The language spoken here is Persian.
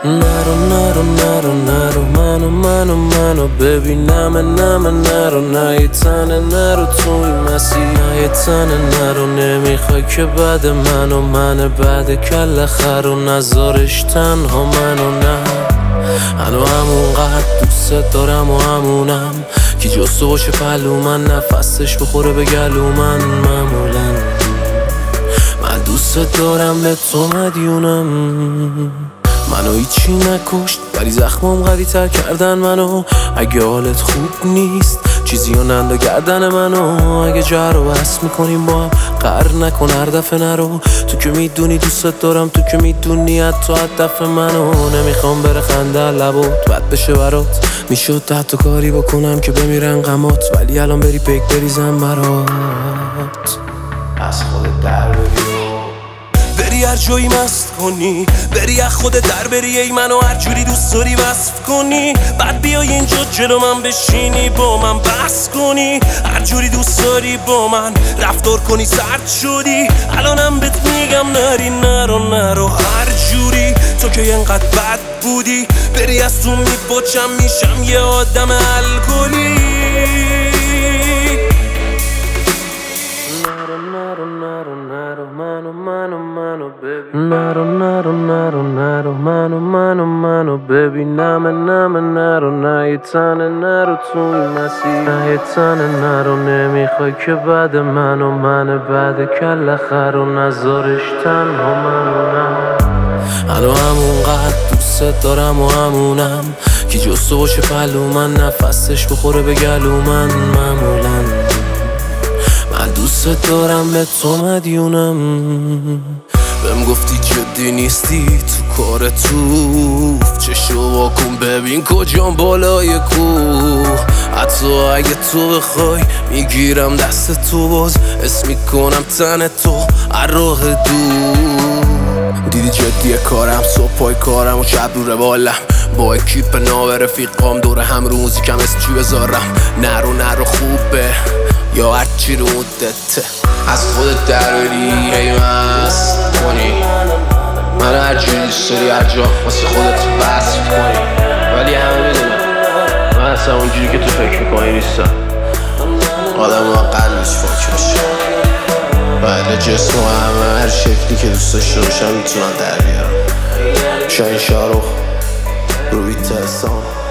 منو ببینم نرو نه یه تنه نرو تو این مسیر نه یه تنه نرو نمیخوای که بعد من بعد کل خر و نذارش تنها منو نه هنو همونقدر دوست دارم و همونم که جز تو باشه پلو من نفسش بخوره به گلو من معمولا من دوست دارم به تو مدیونم منو هیچی نکشت ولی زخمام قوی تر کردن منو اگه حالت خوب نیست چیزی رو ننده گردن منو اگه جر و بس میکنیم با هم قهر نکن هر دفعه نرو تو که میدونی دوست دارم تو که میدونی حتی هدف منو نمیخوام بره خنده لبات بد بشه برات میشد حتی کاری بکنم که بمیرن غمات ولی الان بری پیک بریزم برات از خودت در بری هر جایی مست کنی بری از خودت در بری ای منو هر جوری دوست داری وصف کنی بعد بیای اینجا جلو من بشینی با من بحث کنی هر جوری دوست داری با من رفتار کنی سرد شدی الانم بهت میگم نری نرو هر جوری تو که انقدر بد بودی بری از تو میپاچم میشم یه آدم الکلی منو ببینم نرو نه یه تنه نرو تو این مسیر نه یه تنه نرو نمیخوای که بعد من بعد کل خر و نذارش تنها منو نه هنو همونقدر دوست دارم و همونم که جز تو باشه پلو من نفسش بخوره به گلو من معمولا من دوست دارم به تو مدیونم بهم گفتی جدی نیستی تو کار توف چشو واکن ببین کجام بالای کوه حتی اگه تو بخوای میگیرم دست تو باز اسم میکنم تن تو هر راه دور دیدی جدیه کارم صبح پای کارم و شب رو روالم با اکیپ ناو رفیقام دور هم رو موزیکم اسم چی بذارم نرو خوبه یا هرچی رو مدته از خودت دراری هی مست کنی من هر جوری دوست داری هر جا واسه خودت وصف کنی ولی همه میدونم من اصلا اونجوری که تو فکر میکنی نیستم آدم با قلبش فکر میشه بله جسم و همه هر شکلی که دوست داشته باشم میتونم در بیارم شاین شاروخ روی تهسان